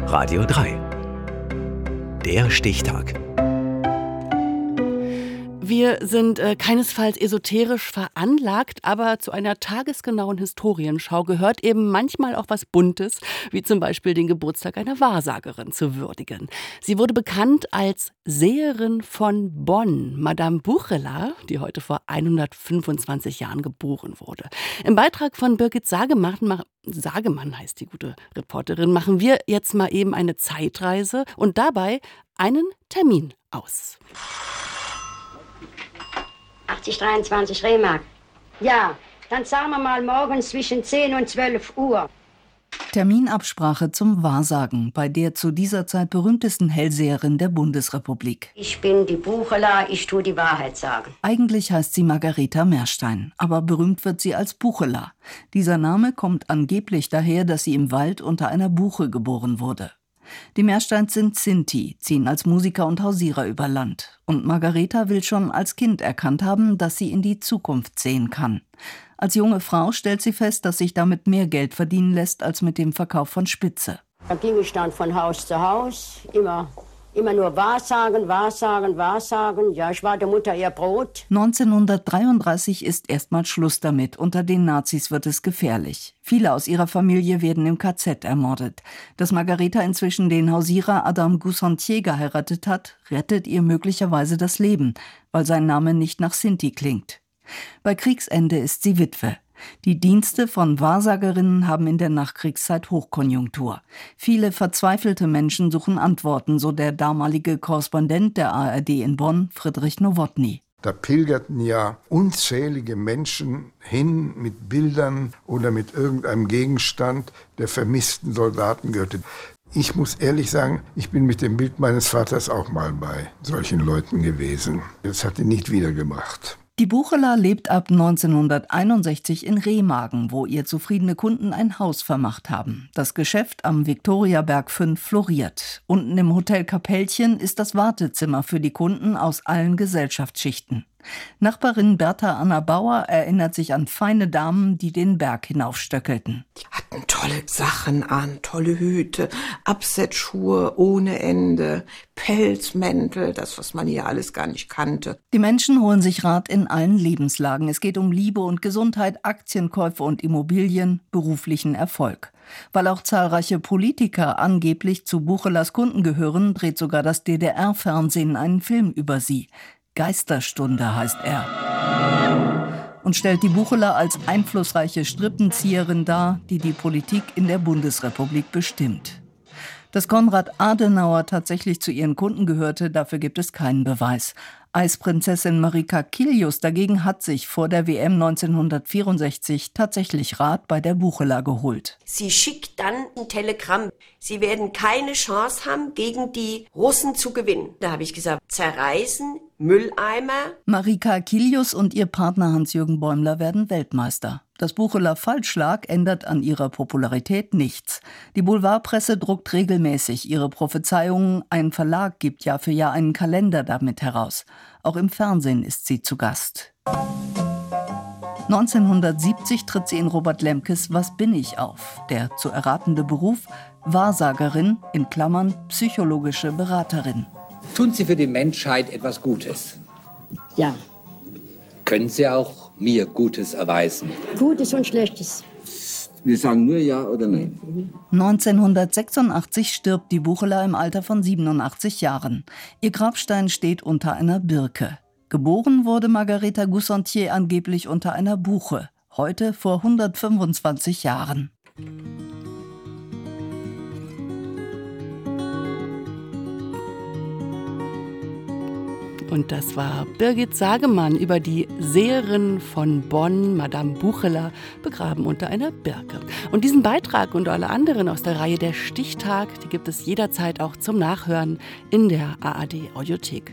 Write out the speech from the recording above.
Radio 3. Der Stichtag. Wir sind keinesfalls esoterisch veranlagt, aber zu einer tagesgenauen Historienschau gehört eben manchmal auch was Buntes, wie zum Beispiel den Geburtstag einer Wahrsagerin zu würdigen. Sie wurde bekannt als Seherin von Bonn, Madame Buchela, die heute vor 125 Jahren geboren wurde. Im Beitrag von Birgit Sagemann heißt die gute Reporterin, machen wir jetzt mal eben eine Zeitreise und dabei einen Termin aus. 80,23 Reimark. Ja, dann sagen wir mal morgen zwischen 10 und 12 Uhr. Terminabsprache zum Wahrsagen bei der zu dieser Zeit berühmtesten Hellseherin der Bundesrepublik. Ich bin die Buchela, ich tue die Wahrheit sagen. Eigentlich heißt sie Margareta Merstein, aber berühmt wird sie als Buchela. Dieser Name kommt angeblich daher, dass sie im Wald unter einer Buche geboren wurde. Die Mersteins sind Sinti, ziehen als Musiker und Hausierer über Land. Und Margareta will schon als Kind erkannt haben, dass sie in die Zukunft sehen kann. Als junge Frau stellt sie fest, dass sich damit mehr Geld verdienen lässt als mit dem Verkauf von Spitze. Da ging ich dann von Haus zu Haus, immer nur Wahrsagen. Ja, ich war der Mutter ihr Brot. 1933 ist erstmal Schluss damit. Unter den Nazis wird es gefährlich. Viele aus ihrer Familie werden im KZ ermordet. Dass Margareta inzwischen den Hausierer Adam Gusontier geheiratet hat, rettet ihr möglicherweise das Leben, weil sein Name nicht nach Sinti klingt. Bei Kriegsende ist sie Witwe. Die Dienste von Wahrsagerinnen haben in der Nachkriegszeit Hochkonjunktur. Viele verzweifelte Menschen suchen Antworten, so der damalige Korrespondent der ARD in Bonn, Friedrich Nowotny. Da pilgerten ja unzählige Menschen hin mit Bildern oder mit irgendeinem Gegenstand, der vermissten Soldaten gehörte. Ich muss ehrlich sagen, ich bin mit dem Bild meines Vaters auch mal bei solchen Leuten gewesen. Das hat ihn nicht wiedergemacht. Die Buchela lebt ab 1961 in Remagen, wo ihr zufriedene Kunden ein Haus vermacht haben. Das Geschäft am Viktoriaberg 5 floriert. Unten im Hotel Kapellchen ist das Wartezimmer für die Kunden aus allen Gesellschaftsschichten. Nachbarin Bertha Anna Bauer erinnert sich an feine Damen, die den Berg hinaufstöckelten. Die hatten tolle Sachen an, tolle Hüte, Absetzschuhe ohne Ende, Pelzmäntel, das, was man hier alles gar nicht kannte. Die Menschen holen sich Rat in allen Lebenslagen. Es geht um Liebe und Gesundheit, Aktienkäufe und Immobilien, beruflichen Erfolg. Weil auch zahlreiche Politiker angeblich zu Buchelas Kunden gehören, dreht sogar das DDR-Fernsehen einen Film über sie. Geisterstunde heißt er. Und stellt die Buchela als einflussreiche Strippenzieherin dar, die die Politik in der Bundesrepublik bestimmt. Dass Konrad Adenauer tatsächlich zu ihren Kunden gehörte, dafür gibt es keinen Beweis. Eisprinzessin Marika Kilius dagegen hat sich vor der WM 1964 tatsächlich Rat bei der Buchela geholt. Sie schickt dann ein Telegramm. Sie werden keine Chance haben, gegen die Russen zu gewinnen. Da habe ich gesagt, zerreißen, Mülleimer. Marika Kilius und ihr Partner Hans-Jürgen Bäumler werden Weltmeister. Das Buchela Falschschlag ändert an ihrer Popularität nichts. Die Boulevardpresse druckt regelmäßig ihre Prophezeiungen. Ein Verlag gibt Jahr für Jahr einen Kalender damit heraus. Auch im Fernsehen ist sie zu Gast. 1970 tritt sie in Robert Lemkes Was bin ich auf. Der zu erratende Beruf Wahrsagerin, in Klammern psychologische Beraterin. Tun Sie für die Menschheit etwas Gutes? Ja, Können Sie auch mir Gutes erweisen? Gutes und Schlechtes. Wir sagen nur Ja oder Nein. 1986 stirbt die Buchela im Alter von 87 Jahren. Ihr Grabstein steht unter einer Birke. Geboren wurde Margareta Gusontier angeblich unter einer Buche. Heute vor 125 Jahren. Und das war Birgit Sagemann über die Seherin von Bonn, Madame Buchela, begraben unter einer Birke. Und diesen Beitrag und alle anderen aus der Reihe Der Stichtag, die gibt es jederzeit auch zum Nachhören in der ARD Audiothek.